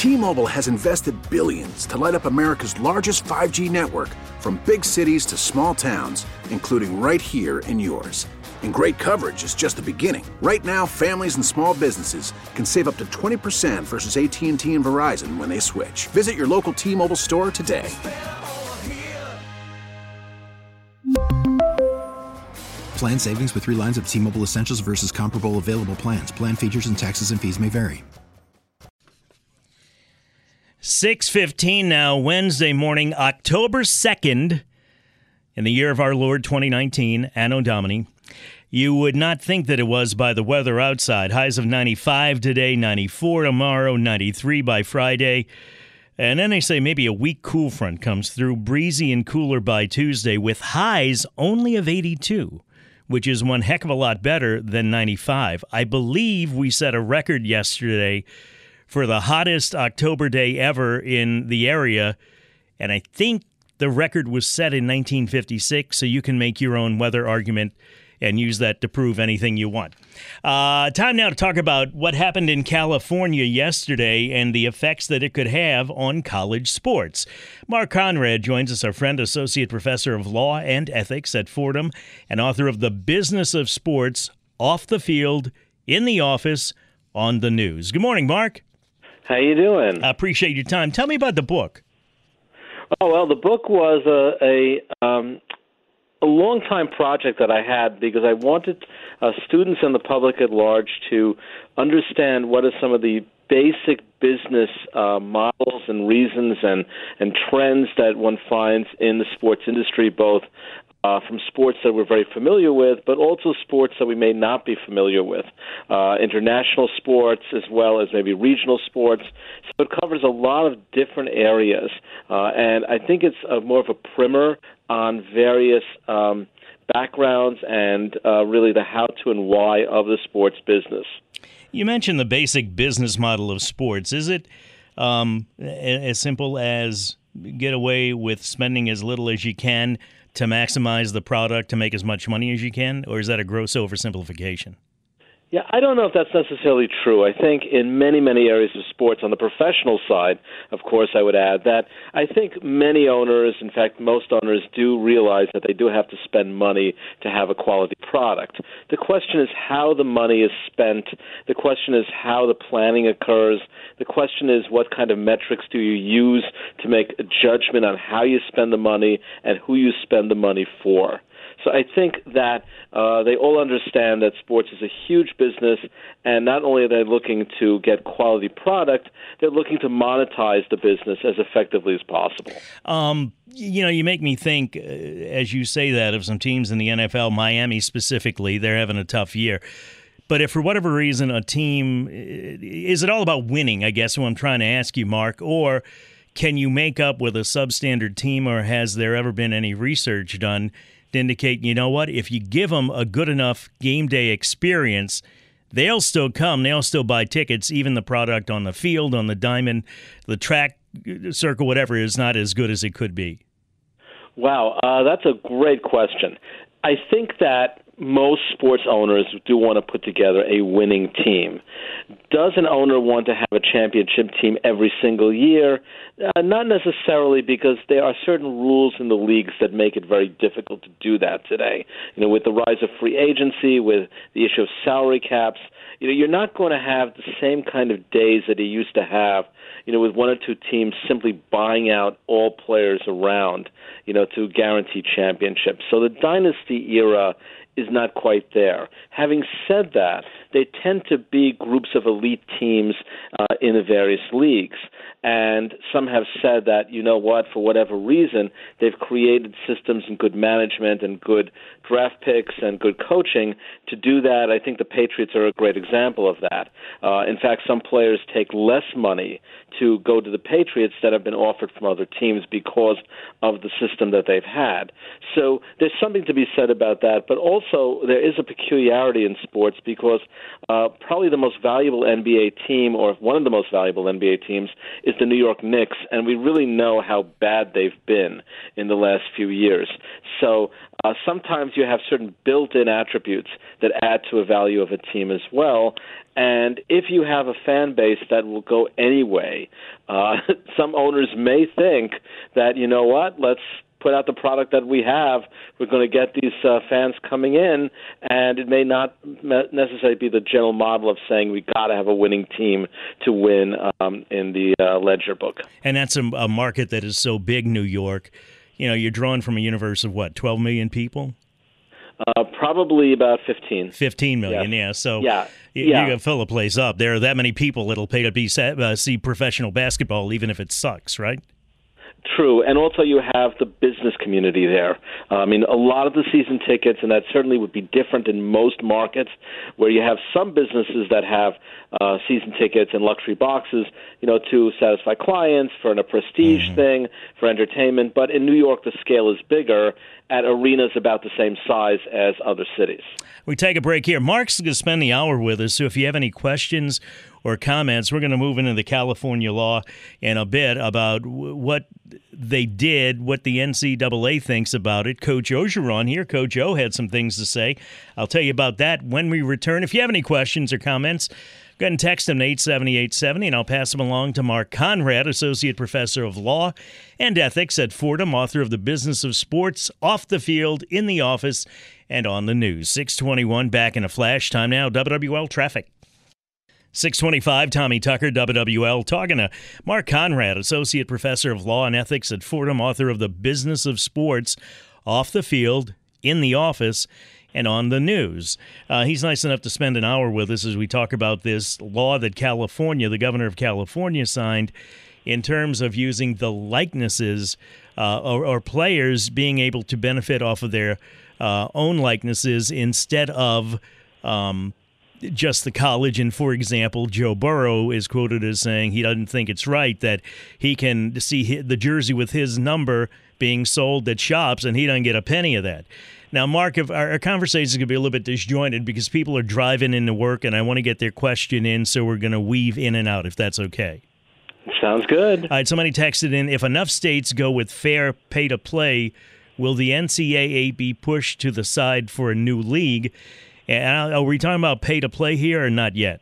T-Mobile has invested billions to light up America's largest 5G network, from big cities to small towns, including right here in yours. And great coverage is just the beginning. Right now, families and small businesses can save up to 20% versus AT&T and Verizon when they switch. Visit your local T-Mobile store today. Plan savings with 3 lines of T-Mobile Essentials versus comparable available plans. Plan features and taxes and fees may vary. 6:15 now, Wednesday morning, October 2nd, in the year of our Lord 2019, Anno Domini. You would not think that it was by the weather outside. Highs of 95 today, 94 tomorrow, 93 by Friday. And then they say maybe a weak cool front comes through, breezy and cooler by Tuesday, with highs only of 82, which is one heck of a lot better than 95. I believe we set a record yesterday for the hottest October day ever in the area, and I think the record was set in 1956, so you can make your own weather argument and use that to prove anything you want. Time now to talk about what happened in California yesterday and the effects that it could have on college sports. Mark Conrad joins us, our friend, Associate Professor of Law and Ethics at Fordham, and author of The Business of Sports, Off the Field, In the Office, on the News. Good morning, Mark. How you doing? I appreciate your time. Tell me about the book. Oh, well, the book was a long-time project that I had because I wanted students and the public at large to understand what are some of the basic business models and reasons and trends that one finds in the sports industry, both from sports that we're very familiar with, but also sports that we may not be familiar with, international sports as well as maybe regional sports. So it covers a lot of different areas, and I think it's more of a primer on various backgrounds and really the how to and why of the sports business. You mentioned the basic business model of sports. Is it as simple as get away with spending as little as you can to maximize the product to make as much money as you can, or is that a gross oversimplification? Yeah, I don't know if that's necessarily true. I think in many, many areas of sports, on the professional side, of course, I would add that I think many owners, in fact, most owners do realize that they do have to spend money to have a quality product. The question is how the money is spent. The question is how the planning occurs. The question is what kind of metrics do you use to make a judgment on how you spend the money and who you spend the money for. So I think that they all understand that sports is a huge business, and not only are they looking to get quality product, they're looking to monetize the business as effectively as possible. You make me think, as you say that, of some teams in the NFL, Miami specifically, they're having a tough year. But if for whatever reason a team, is it all about winning, I guess, what I'm trying to ask you, Mark, or can you make up with a substandard team, or has there ever been any research done to indicate, you know what, if you give them a good enough game day experience, they'll still come, they'll still buy tickets, even the product on the field, on the diamond, the track, circle, whatever, is not as good as it could be? Wow, that's a great question. I think that most sports owners do want to put together a winning team. Does an owner want to have a championship team every single year? Not necessarily, because there are certain rules in the leagues that make it very difficult to do that today. With the rise of free agency, with the issue of salary caps, you're not going to have the same kind of days that you used to have, with one or two teams simply buying out all players around, to guarantee championships. So the dynasty era is not quite there. Having said that, they tend to be groups of elite teams in the various leagues. And some have said that, for whatever reason, they've created systems and good management and good draft picks and good coaching to do that. I think the Patriots are a great example of that. In fact, some players take less money to go to the Patriots that have been offered from other teams because of the system that they've had. So there's something to be said about that, but also there is a peculiarity in sports because probably the most valuable NBA team, or one of the most valuable NBA teams, is is the New York Knicks, and we really know how bad they've been in the last few years. So sometimes you have certain built-in attributes that add to a value of a team as well. And if you have a fan base that will go anyway, some owners may think that, you know what, let's put out the product that we have. We're going to get these fans coming in, and it may not necessarily be the general model of saying we got to have a winning team to win in the ledger book. And that's a market that is so big, New York. You know, you're drawn from a universe of what, 12 million people? Probably about 15. 15 million, yeah. So you can fill a place up. There are that many people that'll pay to see professional basketball, even if it sucks, right? True, and also you have the business community there. I mean, a lot of the season tickets, and that certainly would be different in most markets, where you have some businesses that have season tickets and luxury boxes, you know, to satisfy clients, for a prestige thing, for entertainment. But in New York, the scale is bigger at arenas about the same size as other cities. We take a break here. Mark's going to spend the hour with us, so if you have any questions or comments, we're going to move into the California law in a bit about what they did, what the NCAA thinks about it. Coach Orgeron here. Coach O had some things to say. I'll tell you about that when we return. If you have any questions or comments, go ahead and text them to 870-870, and I'll pass them along to Mark Conrad, Associate Professor of Law and Ethics at Fordham, author of The Business of Sports, Off the Field, In the Office, and On the News. 6:21, back in a flash. Time now, WWL Traffic. 6:25, Tommy Tucker, WWL, talking to Mark Conrad, Associate Professor of Law and Ethics at Fordham, author of The Business of Sports, Off the Field, In the Office, and On the News. He's nice enough to spend an hour with us as we talk about this law that California, the governor of California, signed in terms of using the likenesses or players being able to benefit off of their own likenesses instead of just the college. And, for example, Joe Burrow is quoted as saying he doesn't think it's right that he can see the jersey with his number being sold at shops and he doesn't get a penny of that. Now, Mark, if our conversation is going to be a little bit disjointed because people are driving into work and I want to get their question in, so we're going to weave in and out, if that's okay. Sounds good. All right, somebody texted in, if enough states go with fair pay-to-play, will the NCAA be pushed to the side for a new league? And are we talking about pay-to-play here or not yet?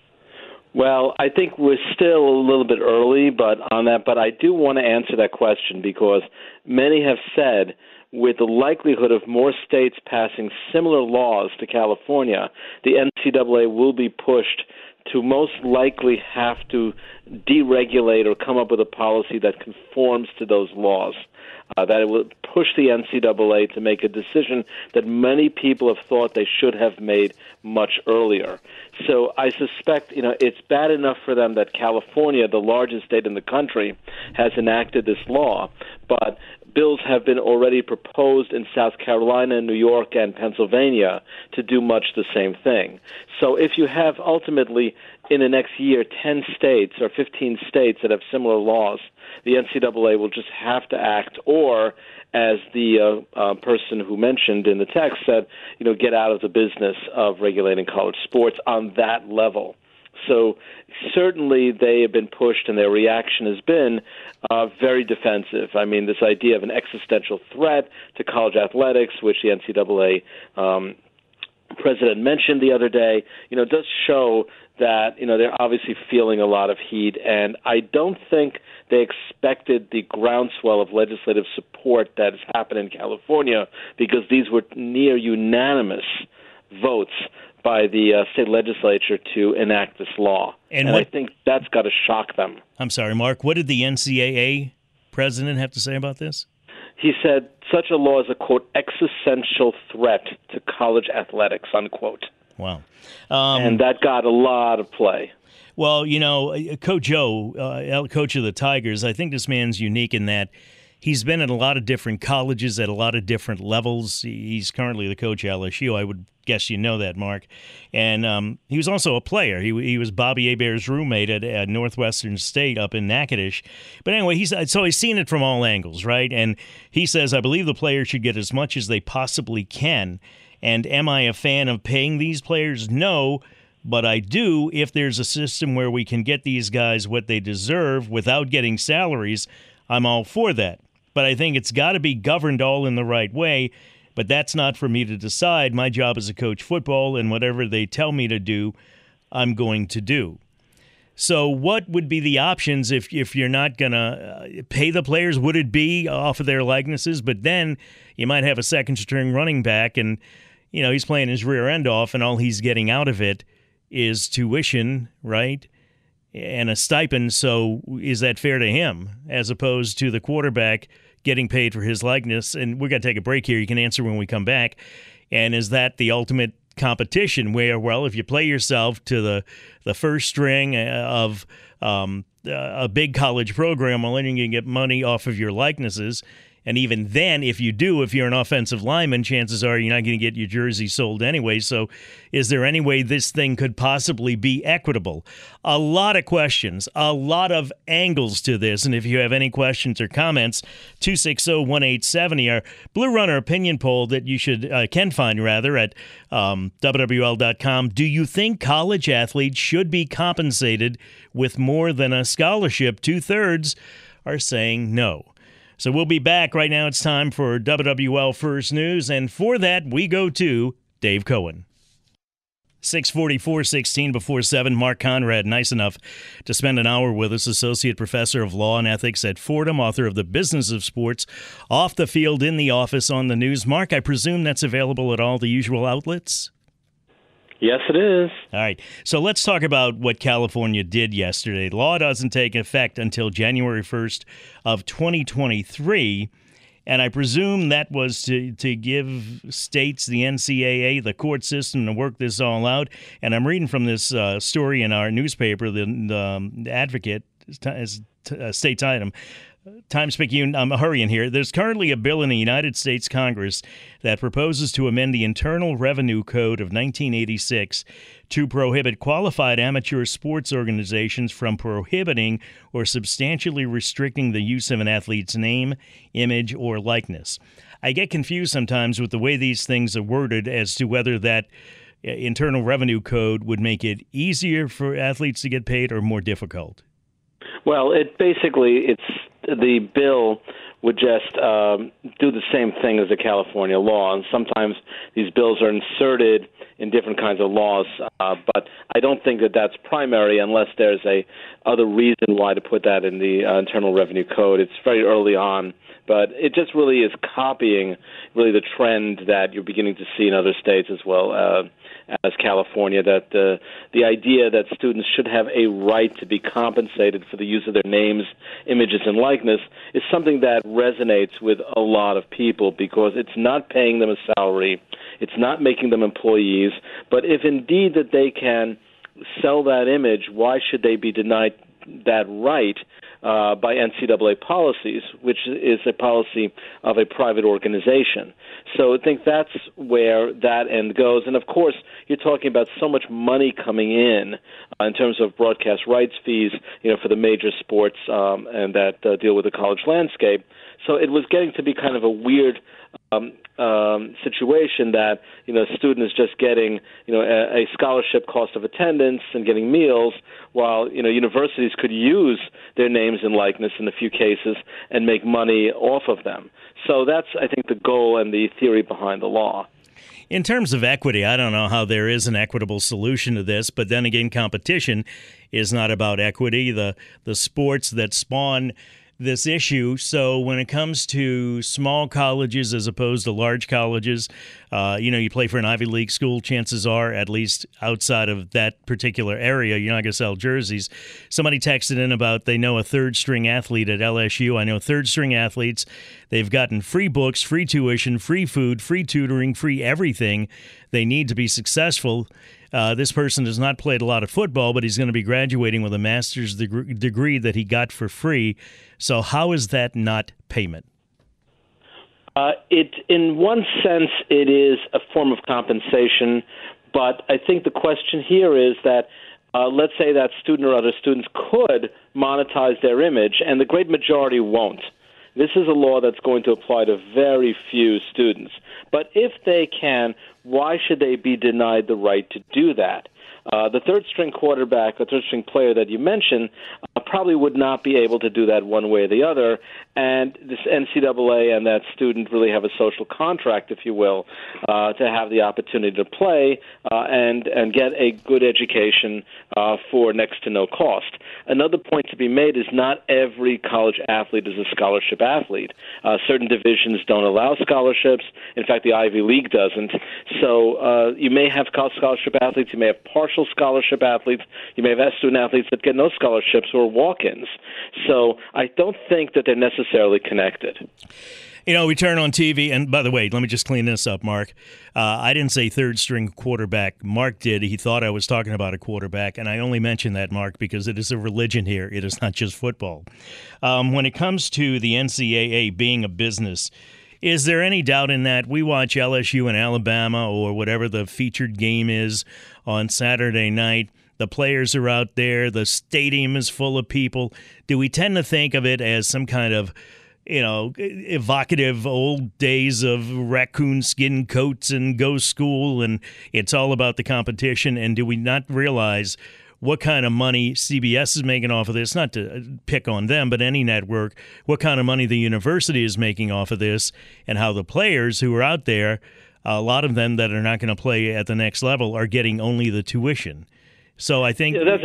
Well, I think we're still a little bit early on that, but I do want to answer that question because many have said with the likelihood of more states passing similar laws to California, the NCAA will be pushed to most likely have to deregulate or come up with a policy that conforms to those laws. That it would push the NCAA to make a decision that many people have thought they should have made much earlier. So I suspect, it's bad enough for them that California, the largest state in the country, has enacted this law, but bills have been already proposed in South Carolina, New York, and Pennsylvania to do much the same thing. So if you have ultimately in the next year 10 states or 15 states that have similar laws, the NCAA will just have to act, or as the person who mentioned in the text said, get out of the business of regulating college sports on that level. So certainly they have been pushed, and their reaction has been very defensive. I mean, this idea of an existential threat to college athletics, which the NCAA president mentioned the other day, does show that, they're obviously feeling a lot of heat. And I don't think they expected the groundswell of legislative support that has happened in California, because these were near unanimous votes by the state legislature to enact this law. And I think that's got to shock them. I'm sorry, Mark. What did the NCAA president have to say about this? He said such a law is a, quote, existential threat to college athletics, unquote. Wow. And that got a lot of play. Well, Coach O, coach of the Tigers, I think this man's unique in that he's been at a lot of different colleges at a lot of different levels. He's currently the coach at LSU. I would guess you know that, Mark. And he was also a player. He was Bobby Hebert's roommate at Northwestern State up in Natchitoches. But anyway, he's seen it from all angles, right? And he says, I believe the players should get as much as they possibly can. And am I a fan of paying these players? No. But I do, if there's a system where we can get these guys what they deserve without getting salaries, I'm all for that. But I think it's got to be governed all in the right way. But that's not for me to decide. My job is to coach football, and whatever they tell me to do, I'm going to do. So what would be the options if you're not going to pay the players? Would it be off of their likenesses? But then you might have a second-string running back, and he's playing his rear end off, and all he's getting out of it is tuition, right, and a stipend. So is that fair to him as opposed to the quarterback getting paid for his likeness? And we're going to take a break here. You can answer when we come back. And is that the ultimate competition where, well, if you play yourself to the first string of a big college program, well, then you can get money off of your likenesses. And even then, if you're an offensive lineman, chances are you're not going to get your jersey sold anyway. So is there any way this thing could possibly be equitable? A lot of questions, a lot of angles to this. And if you have any questions or comments, 260-1870, our Blue Runner opinion poll that you can find at WWL.com. Do you think college athletes should be compensated with more than a scholarship? 2/3 are saying no. So we'll be back. Right now it's time for WWL First News, and for that we go to Dave Cohen. 6:44, 16 before 7. Mark Conrad, nice enough to spend an hour with us, Associate Professor of Law and Ethics at Fordham, author of The Business of Sports, Off the Field, in the Office, on the News. Mark, I presume that's available at all the usual outlets? Yes, it is. All right. So let's talk about what California did yesterday. Law doesn't take effect until January 1st of 2023, and I presume that was to give states, the NCAA, the court system, to work this all out. And I'm reading from this story in our newspaper, the Advocate, state's item. Times-Picayune, I'm hurrying here. There's currently a bill in the United States Congress that proposes to amend the Internal Revenue Code of 1986 to prohibit qualified amateur sports organizations from prohibiting or substantially restricting the use of an athlete's name, image, or likeness. I get confused sometimes with the way these things are worded as to whether that Internal Revenue Code would make it easier for athletes to get paid or more difficult. Well, the bill would just do the same thing as the California law, and sometimes these bills are inserted in different kinds of laws, but I don't think that that's primary unless there's a other reason why to put that in the Internal Revenue Code. It's very early on, but it just really is copying the trend that you're beginning to see in other states as well as California, that the idea that students should have a right to be compensated for the use of their names, images, and likeness is something that resonates with a lot of people because it's not paying them a salary, it's not making them employees, but if indeed that they can sell that image, why should they be denied that right by NCAA policies, which is a policy of a private organization? So I think that's where that end goes. And, of course, you're talking about so much money coming in terms of broadcast rights fees, for the major sports and that deal with the college landscape. So it was getting to be kind of a weird situation that, a student is just getting, a scholarship cost of attendance and getting meals, while, universities could use their names and likeness in a few cases and make money off of them. So that's, I think, the goal and the theory behind the law. In terms of equity, I don't know how there is an equitable solution to this, but then again, competition is not about equity. The sports that spawn this issue. So when it comes to small colleges as opposed to large colleges, you play for an Ivy League school, chances are, at least outside of that particular area, you're not going to sell jerseys. Somebody texted in about they know a third-string athlete at LSU. I know third-string athletes. They've gotten free books, free tuition, free food, free tutoring, free everything they need to be successful. This person has not played a lot of football, but he's going to be graduating with a master's degree that he got for free. So how is that not payment? In one sense, it is a form of compensation, but I think the question here is that let's say that student or other students could monetize their image, and the great majority won't. This is a law that's going to apply to very few students. But if they can, why should they be denied the right to do that? The third-string quarterback, the third-string player that you mentioned, probably would not be able to do that one way or the other, and this NCAA and that student really have a social contract, if you will, to have the opportunity to play and get a good education for next to no cost. Another point to be made is not every college athlete is a scholarship athlete. Certain divisions don't allow scholarships. In fact, the Ivy League doesn't. So you may have scholarship athletes, you may have partial scholarship athletes, you may have student athletes that get no scholarships or walk-ins. So I don't think that they're necessarily connected. You know, we turn on TV, and by the way, let me just clean this up, Mark. I didn't say third-string quarterback. Mark did. He thought I was talking about a quarterback, and I only mention that, Mark, because it is a religion here. It is not just football. When it comes to the NCAA being a business, is there any doubt in that? We watch LSU and Alabama or whatever the featured game is on Saturday night. The players are out there. The stadium is full of people. Do we tend to think of it as some kind of, you know, evocative old days of raccoon skin coats and go school, and it's all about the competition? And do we not realize what kind of money CBS is making off of this? Not to pick on them, but any network, what kind of money the university is making off of this, and how the players who are out there, a lot of them that are not going to play at the next level, are getting only the tuition. So I think that's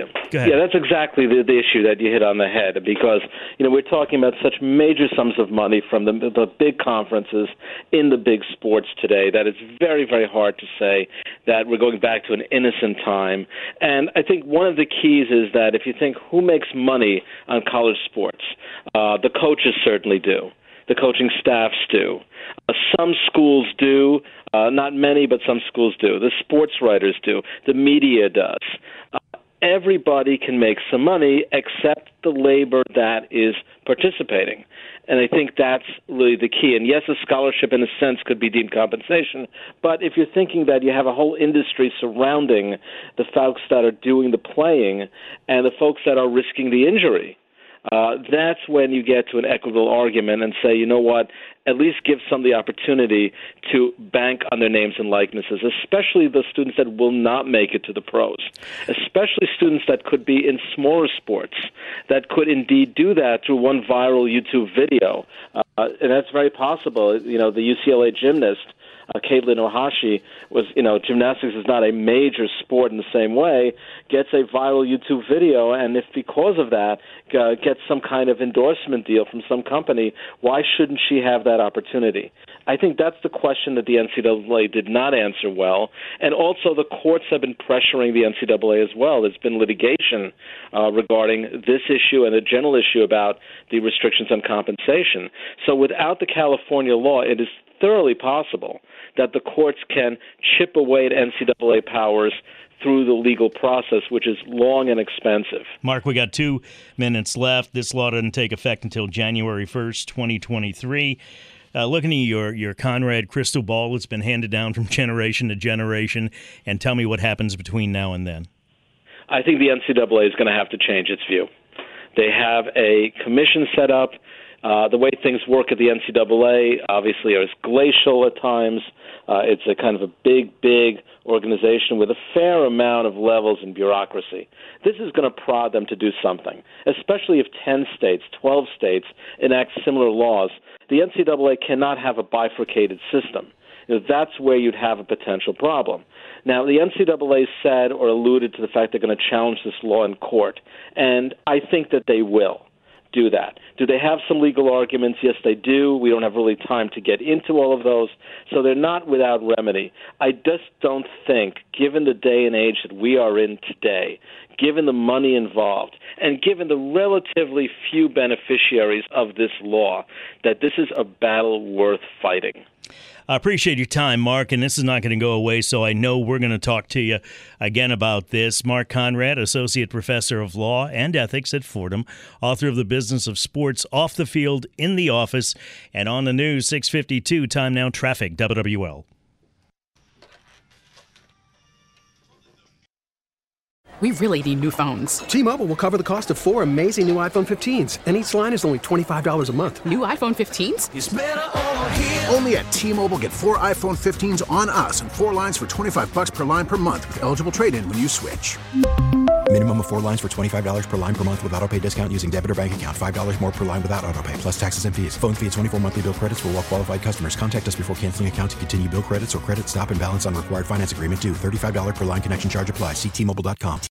exactly the issue that you hit on the head, because we're talking about such major sums of money from the big conferences in the big sports today that it's very, very hard to say that we're going back to an innocent time. And I think one of the keys is that if you think who makes money on college sports, the coaches certainly do. The coaching staffs do. Some schools do, not many, but some schools do. The sports writers do. The media does. Everybody can make some money except the labor that is participating. And I think that's really the key. And yes, a scholarship in a sense could be deemed compensation, but if you're thinking that you have a whole industry surrounding the folks that are doing the playing and the folks that are risking the injury, that's when you get to an equitable argument and say, you know what, at least give some the opportunity to bank on their names and likenesses, especially the students that will not make it to the pros, especially students that could be in smaller sports, that could indeed do that through one viral YouTube video. And that's very possible. The UCLA gymnast, Caitlin Ohashi, was, gymnastics is not a major sport in the same way, gets a viral YouTube video, and if because of that gets some kind of endorsement deal from some company, why shouldn't she have that opportunity? I think that's the question that the NCAA did not answer well, and also the courts have been pressuring the NCAA as well. There's been litigation regarding this issue and the general issue about the restrictions on compensation. So without the California law, it is thoroughly possible that the courts can chip away at NCAA powers through the legal process, which is long and expensive. Mark, we got 2 minutes left. This law doesn't take effect until January 1st, 2023. Looking at your Conrad crystal ball, it's been handed down from generation to generation, and tell me what happens between now and then. I think the NCAA is going to have to change its view. They have a commission set up. The way things work at the NCAA obviously is glacial at times. It's a kind of a big organization with a fair amount of levels and bureaucracy. This is going to prod them to do something, especially if 10 states, 12 states enact similar laws. The NCAA cannot have a bifurcated system. That's where you'd have a potential problem. Now, the NCAA said or alluded to the fact they're going to challenge this law in court, and I think that they will do that. Do they have some legal arguments? Yes, they do. We don't have really time to get into all of those, so they're not without remedy. I just don't think, given the day and age that we are in today, given the money involved, and given the relatively few beneficiaries of this law, that this is a battle worth fighting. I appreciate your time, Mark, and this is not going to go away, so I know we're going to talk to you again about this. Mark Conrad, Associate Professor of Law and Ethics at Fordham, author of The Business of Sports, Off the Field, in the Office, and on the news, 6:52, time now, traffic, WWL. We really need new phones. T-Mobile will cover the cost of 4 amazing new iPhone 15s, and each line is only $25 a month. New iPhone 15s? It's better over here. Only at T-Mobile, get 4 iPhone 15s on us and 4 lines for $25 per line per month with eligible trade-in when you switch. Minimum of 4 lines for $25 per line per month with autopay discount using debit or bank account. $5 more per line without autopay, plus taxes and fees. Phone fee at 24 monthly bill credits for well-qualified customers. Contact us before canceling account to continue bill credits or credit stop and balance on required finance agreement due. $35 per line connection charge applies. See T-Mobile.com.